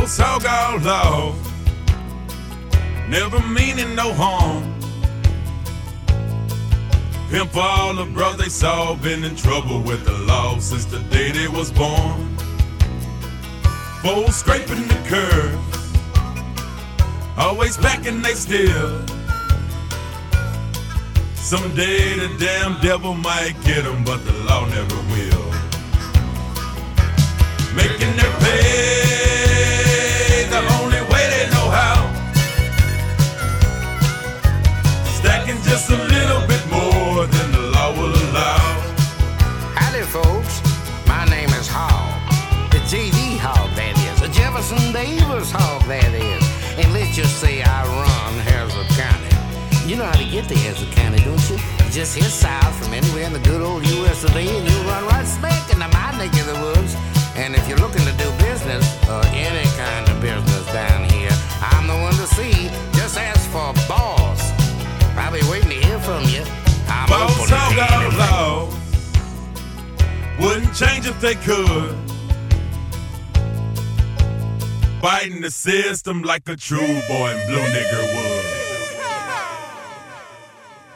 Boss hog outlaw, never meaning no harm. Pimp for all the brothers they saw, been in trouble with the law since the day they was born. Folks scraping the curves, always packing they still. Someday the damn devil might get them, but the law never will. Making their pay the only way they know how. Stacking just a little bit more than the law will allow. Howdy, folks. My name is Hogg. The J.D. Hogg, that is. The Jefferson Davis Hogg, that is. And let's just say I run Harrison County. You know how to get to Harrison County, don't you? Just hit south from anywhere in the good old U.S. of A. and you run right smack into my neck of the woods. And if you're looking to do business, or any kind of business down here, I'm the one to see. Just ask for Boss. I'll be waiting to hear from you. I'm Boss hog outlaw, wouldn't change if they could. Fighting the system like a true boy and blue nigger would.